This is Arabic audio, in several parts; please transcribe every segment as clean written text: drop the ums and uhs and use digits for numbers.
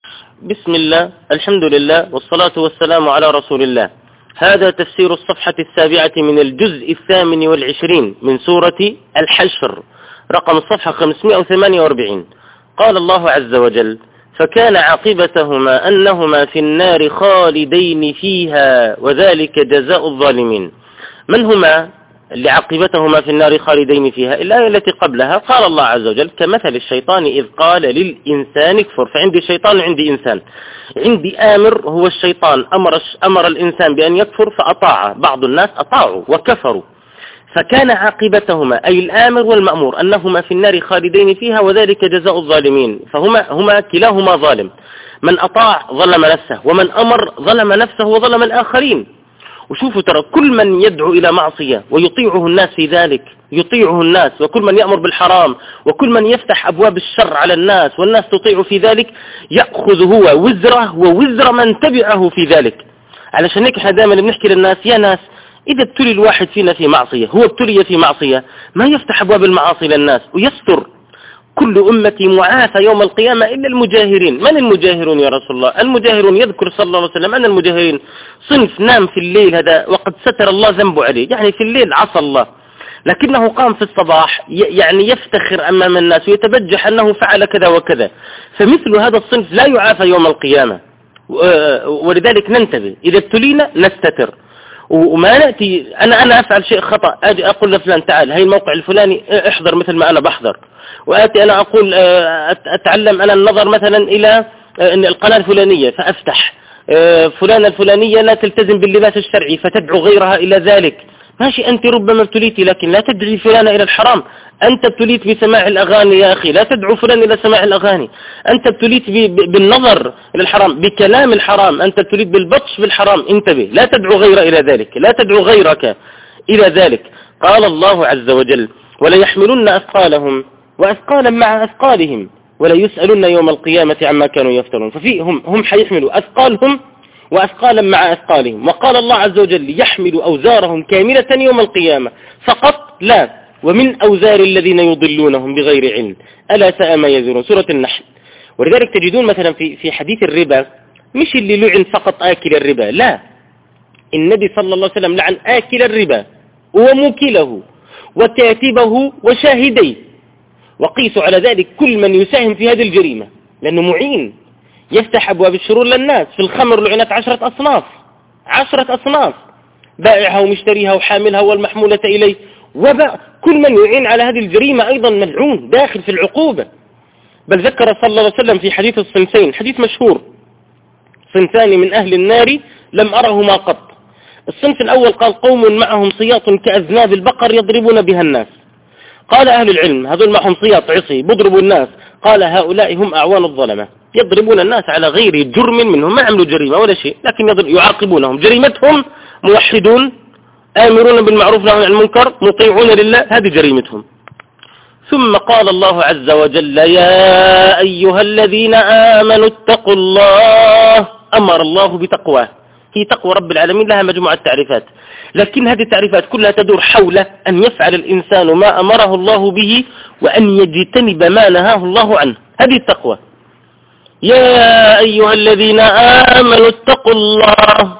بسم الله، الحمد لله، والصلاة والسلام على رسول الله. هذا تفسير الصفحة 7 من الجزء 28 من سورة الحشر، رقم الصفحة 548. قال الله عز وجل: فكان عاقبتهما أنهما في النار خالدين فيها وذلك جزاء الظالمين. من هما اللي عاقبتهما في النار خالدين فيها؟ الآية التي قبلها قال الله عز وجل: كمثل الشيطان إذ قال للإنسان اكفر. فعندي شيطان وعندي إنسان. عندي آمر هو الشيطان، أمر الإنسان بأن يكفر فأطاع، بعض الناس أطاعوا وكفروا. فكان عاقبتهما أي الآمر والمأمور أنهما في النار خالدين فيها وذلك جزاء الظالمين. فهما كلاهما ظالم، من أطاع ظلم نفسه، ومن أمر ظلم نفسه وظلم الآخرين. وشوفوا ترى كل من يدعو إلى معصية ويطيعه الناس في ذلك، يطيعه الناس، وكل من يأمر بالحرام وكل من يفتح أبواب الشر على الناس والناس تطيع في ذلك، يأخذ هو وزره ووزر من تبعه في ذلك. علشان هيك احنا دائما بنحكي للناس: يا ناس، إذا ابتلي الواحد فينا في معصية، هو ابتلي في معصية، ما يفتح أبواب المعاصي للناس ويستر. كل أمتي معافى يوم القيامة إلا المجاهرين. من المجاهرون يا رسول الله؟ المجاهرون يذكر صلى الله عليه وسلم أن المجاهرين صنف نام في الليل هذا وقد ستر الله ذنبه عليه، يعني في الليل عصى الله، لكنه قام في الصباح يعني يفتخر أمام الناس ويتبجح أنه فعل كذا وكذا. فمثل هذا الصنف لا يعافى يوم القيامة. ولذلك ننتبه، إذا ابتلينا نستتر، وما نأتي أنا أفعل شيء خطأ أجي أقول لفلان: تعال هاي الموقع الفلاني احضر مثل ما أنا بحضر. وآتي أنا أقول أتعلم أنا النظر مثلا إلى القناة الفلانية فأفتح، فلانة الفلانية لا تلتزم باللباس الشرعي فتدعو غيرها إلى ذلك. ماشي، أنت ربما ابتليتي لكن لا تدعي فلانة إلى الحرام. أنت ابتليت بسماع الأغاني يا أخي، لا تدعو فلان إلى سماع الأغاني. أنت ابتليت بالنظر إلى الحرام، بكلام الحرام، أنت ابتليت بالبطش بالحرام، انتبه، لا تدعو غير إلى ذلك، لا تدعو غيرك إلى ذلك. قال الله عز وجل: ولا يحملن أثقالهم وأثقالا مع أثقالهم ولا يسألن يوم القيامة عما كانوا يفترون. هم حيحملوا أثقالهم وأثقالا مع أثقالهم. وقال الله عز وجل: يحملوا أوزارهم كاملة يوم القيامة فقط، لا ومن أوزار الذين يضلونهم بغير علم ألا ساء ما يزرون. سورة النحل. ولذلك تجدون مثلا في حديث الربا، مش اللي لعن فقط آكل الربا، لا، النبي صلى الله عليه وسلم لعن آكل الربا وموكله وكاتبه وشاهديه. وقيسوا على ذلك كل من يساهم في هذه الجريمة، لأنه معين يفتح أبواب الشرور للناس. في الخمر لعنت 10 أصناف، 10 أصناف، بائعها ومشتريها وحاملها والمحمولة إليه. كل من يعين على هذه الجريمة أيضا ملعون داخل في العقوبة. بل ذكر صلى الله عليه وسلم في حديث الصنفين، حديث مشهور: صنفان من أهل النار لم أرهما قط. الصنف الأول قال: قوم معهم صياط كأذناب البقر يضربون بها الناس. قال أهل العلم: هذول معهم صياط عصي بيضربوا الناس. قال: هؤلاء هم أعوان الظلمة، يضربون الناس على غير جرم منهم، ما عملوا جريمة ولا شيء، لكن يعاقبونهم. جريمتهم موحدون، آمرون بالمعروف نهون عن المنكر، مطيعون لله، هذه جريمتهم. ثم قال الله عز وجل: يا أيها الذين آمنوا اتقوا الله. أمر الله بتقواه. هي تقوى رب العالمين لها مجموعة تعريفات، لكن هذه التعريفات كلها تدور حول أن يفعل الإنسان ما أمره الله به وأن يجتنب ما نهاه الله عنه. هذه التقوى. يا أيها الذين آمنوا اتقوا الله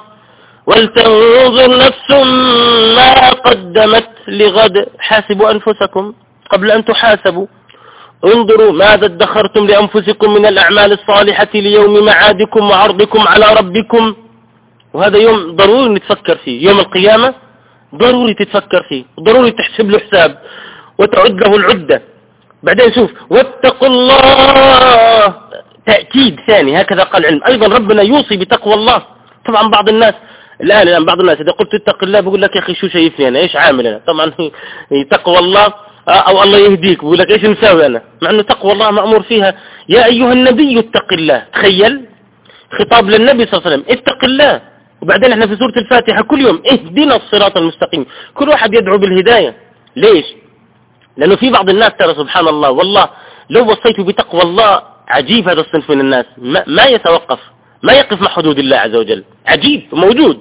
ولتنظر نفس ما قدمت لغد، حاسبوا أنفسكم قبل أن تحاسبوا، انظروا ماذا ادخرتم لأنفسكم من الأعمال الصالحة ليوم معادكم وعرضكم على ربكم. وهذا يوم ضروري نتفكر فيه، يوم القيامة ضروري تتفكر فيه، ضروري تحسب له حساب وتعد له العدة. بعدين شوف: واتقوا الله، تأكيد ثاني، هكذا قال العلم. أيضا ربنا يوصي بتقوى الله. طبعا بعض الناس الآن بعض الناس إذا قلت اتق الله بيقول لك: يا أخي شو شايفني أنا، إيش عامل أنا؟ طبعا تقوى الله أو الله يهديك بيقول لك: إيش مساوي أنا؟ مع أنه تقوى الله مأمور فيها. يا أيها النبي اتق الله. تخيل خطاب للنبي صلى الله عليه وسلم: اتق الله. وبعدين احنا في سورة الفاتحة كل يوم: اهدنا الصراط المستقيم. كل واحد يدعو بالهداية. ليش؟ لأنه في بعض الناس ترى سبحان الله والله لو وصيته بتقوى الله، عجيب هذا الصنف من الناس ما يتوقف، ما يقف مع حدود الله عز وجل. عجيب، موجود.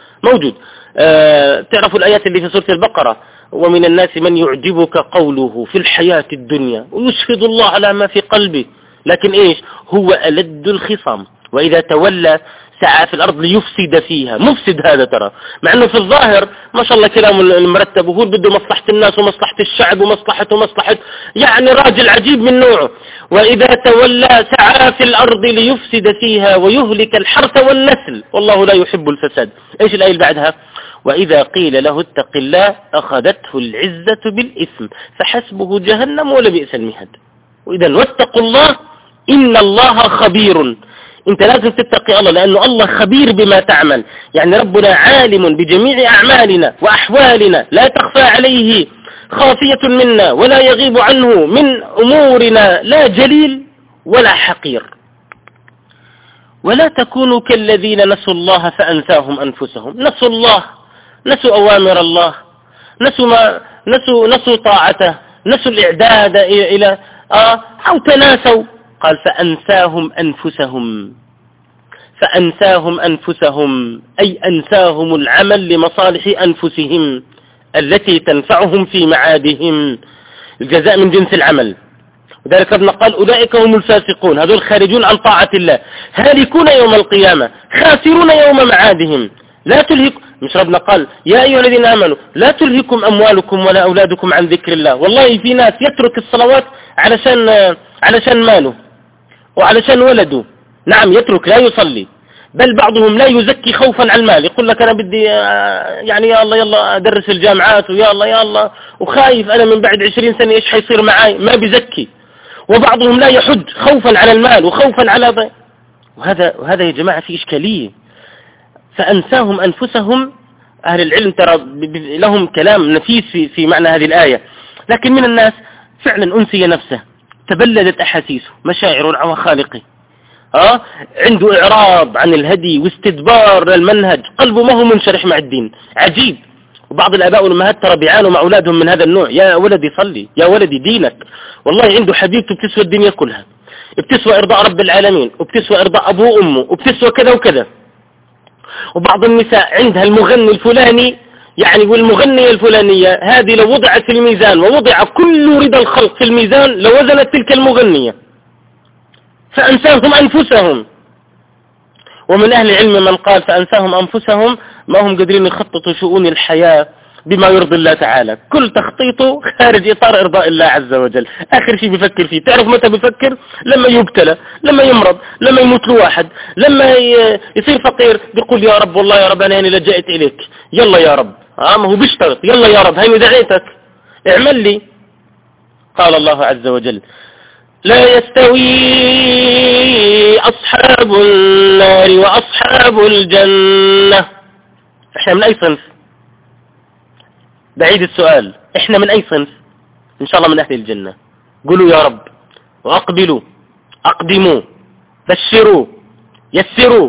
تعرفوا الآيات اللي في سورة البقرة: ومن الناس من يعجبك قوله في الحياة الدنيا ويشهد الله على ما في قلبه. لكن إيش هو ألد الخصام. وإذا تولى سعى في الأرض ليفسد فيها، مفسد هذا ترى، مع أنه في الظاهر ما شاء الله كلامه المرتب، وهو بده مصلحة الناس ومصلحة الشعب ومصلحة يعني راجل عجيب من نوعه. وإذا تولى سعى في الأرض ليفسد فيها ويهلك الحرث والنسل والله لا يحب الفساد. إيش الآية اللي بعدها؟ وإذا قيل له اتق الله أخذته العزة بالإثم فحسبه جهنم ولبئس المهاد. وإذا واتقوا الله إن الله خبير. انت لازم تتقي الله لأنه الله خبير بما تعمل، يعني ربنا عالم بجميع أعمالنا وأحوالنا، لا تخفى عليه خافية منا ولا يغيب عنه من أمورنا لا جليل ولا حقير. ولا تكونوا كالذين نسوا الله فأنساهم أنفسهم. نسوا الله، نسوا أوامر الله، نسوا طاعته، نسوا الإعداد إلى أو تناسوا. قال فأنساهم أنفسهم أي أنساهم العمل لمصالح أنفسهم التي تنفعهم في معادهم. الجزاء من جنس العمل. وذلك ابن قال أولئك هم الفاسقون، هذول خارجون عن طاعة الله، هالكون يوم القيامة، خاسرون يوم معادهم. لا تلهكم، مش ربنا قال يا أيها الذين آمنوا لا تلهكم أموالكم ولا أولادكم عن ذكر الله. والله في ناس يترك الصلوات علشان ماله وعلشان ولده، نعم يترك لا يصلي، بل بعضهم لا يزكي خوفا على المال، يقول لك أنا بدي يعني يا الله يلا أدرس الجامعات ويا الله وخايف أنا من بعد 20 سنة إيش حيصير معاي، ما بيزكي. وبعضهم لا يحج خوفا على المال وخوفا على وهذا يا جماعة في إشكالية. فأنساهم أنفسهم. أهل العلم ترى لهم كلام نفيس في معنى هذه الآية، لكن من الناس فعلا أنسي نفسه، تبلدت أحاسيسه مشاعر وخالقه، عنده إعراض عن الهدي واستدبار للمنهج، قلبه ما هو منشرح مع الدين. عجيب. وبعض الآباء والأمهات ترى بيعانوا مع أولادهم من هذا النوع. يا ولدي صلي، يا ولدي دينك. والله عنده حبيبته بتسوى الدنيا كلها، بتسوى إرضاء رب العالمين، وبتسوى إرضاء أبوه وأمه، وبتسوى كذا وكذا. وبعض النساء عندها المغني الفلاني يعني والمغنية الفلانية، هذه لو وضعت في الميزان ووضع كل رضا الخلق في الميزان لوزنت تلك المغنية. فأنساهم أنفسهم. ومن أهل العلم من قال فأنساهم أنفسهم ما هم قادرين يخططوا شؤون الحياة بما يرضي الله تعالى، كل تخطيطه خارج إطار إرضاء الله عز وجل. آخر شيء بيفكر فيه، تعرف متى بيفكر؟ لما يبتلى، لما يمرض، لما يموت له واحد، لما يصير فقير بيقول يا رب والله يا رب أنا لجأت إليك، يلا يا رب. ما هو بيشتغل، يلا يا رب هيني دعيتك اعمل لي. قال الله عز وجل لا يستوي أصحاب النار وأصحاب الجنة. احنا من أي صنف؟ بعيد السؤال، احنا من أي صنف؟ إن شاء الله من أهل الجنة. قولوا يا رب، وأقبلوا، أقدموا، بشروا، يسروا.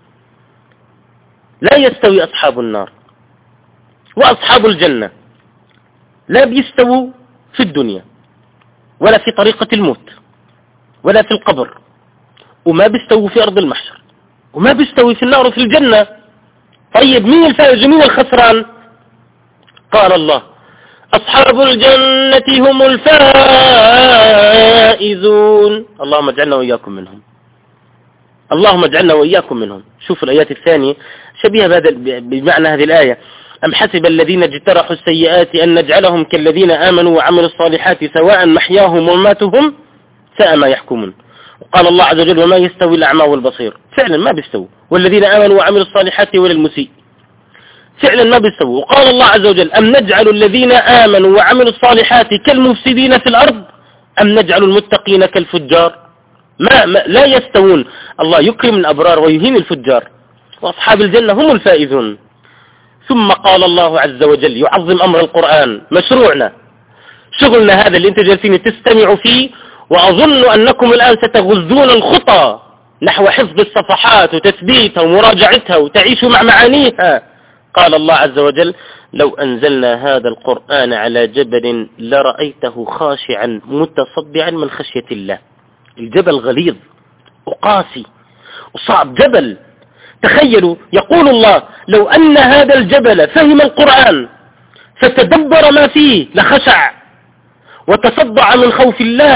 لا يستوي أصحاب النار وأصحاب الجنة، لا بيستووا في الدنيا ولا في طريقة الموت ولا في القبر، وما بيستووا في أرض المحشر، وما بيستوي في النار وفي الجنة. طيب مين الفائز ومين الخسران؟ قال الله أصحاب الجنة هم الفائزون. اللهم اجعلنا وإياكم منهم، اللهم اجعلنا وإياكم منهم. شوفوا الآيات الثانية شبيهة بمعنى هذه الآية. أم حسب الذين اجترحوا السيئات أن نجعلهم كالذين آمنوا وعملوا الصالحات سواء محياهم ومماتهم ساء ما يحكمون. وقال الله عز وجل وما يستوي الأعمى والبصير. فعلا ما بيستوي، والذين آمنوا وعملوا الصالحات ولا المسيء فعلا ما بيستوي. وقال الله عز وجل أم نجعل الذين آمنوا وعملوا الصالحات كالمفسدين في الأرض أم نجعل المتقين كالفجار. لا يستوون. الله يكرم الأبرار ويهين الفجار، وأصحاب الجنة هم الفائزون. ثم قال الله عز وجل يعظم أمر القرآن، مشروعنا شغلنا هذا اللي انت جالسين تستمعوا فيه، وأظن أنكم الآن ستغزون الخطى نحو حفظ الصفحات وتثبيتها ومراجعتها وتعيشوا مع معانيها. قال الله عز وجل لو أنزلنا هذا القرآن على جبل لرأيته خاشعا متصدعا من خشية الله. الجبل غليظ وقاسي وصعب جبل. تخيلوا يقول الله لو أن هذا الجبل فهم القرآن فتدبر ما فيه لخشع وتصدع من خوف الله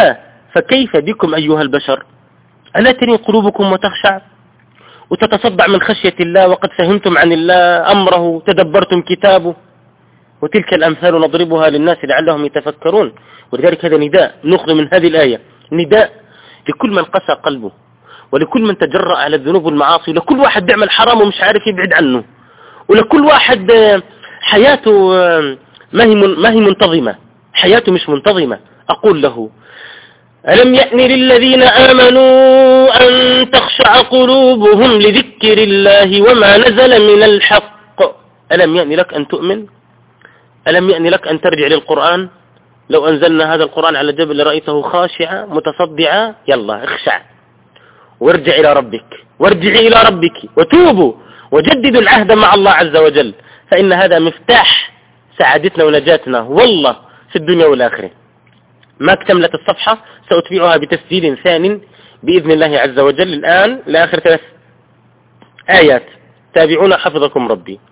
فكيف بكم أيها البشر؟ ألا ترين قلوبكم وتخشع وتتصدع من خشية الله وقد فهمتم عن الله أمره، تدبرتم كتابه؟ وتلك الأمثال نضربها للناس لعلهم يتفكرون. ولذلك هذا نداء نأخذ من هذه الآية، نداء لكل من قسى قلبه، ولكل من تجرأ على الذنوب والمعاصي، لكل واحد بيعمل حرام ومش عارف يبعد عنه، ولكل واحد حياته ما هي منتظمة، حياته مش منتظمة. أقول له: ألم يأن للذين آمنوا أن تخشع قلوبهم لذكر الله وما نزل من الحق. ألم يأن لك أن تؤمن؟ ألم يأن لك أن ترجع للقرآن؟ لو أنزلنا هذا القرآن على جبل لرأيته خاشعا متصدعا. يلا اخشع وارجع إلى ربك، وارجعي إلى ربك وتوبوا وجددوا العهد مع الله عز وجل، فإن هذا مفتاح سعادتنا ونجاتنا والله في الدنيا والآخرة. ما اكتملت الصفحة، سأتبعها بتسجيل ثاني بإذن الله عز وجل. الآن لآخر 3 آيات، تابعونا حفظكم ربي.